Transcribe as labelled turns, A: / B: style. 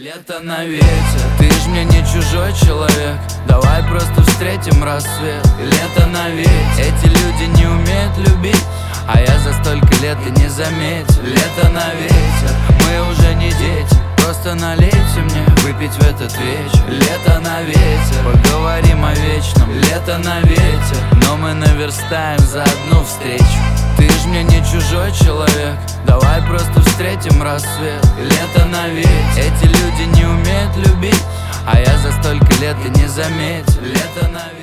A: Лето на ветер, ты ж мне не чужой человек. Давай просто встретим рассвет. Лето на ветер, эти люди не умеют любить, а я за столько лет и не заметил. Лето на ветер, мы уже не дети. Просто налейте мне выпить в этот вечер. Лето на ветер, поговорим о вечном. Лето на ветер, но мы наверстаем за одну встречу. Ты ж мне не чужой человек, давай просто встретим рассвет. Лето на ветер, эти люди не умеют любить, а я за столько лет и не заметил. Лето на ветер.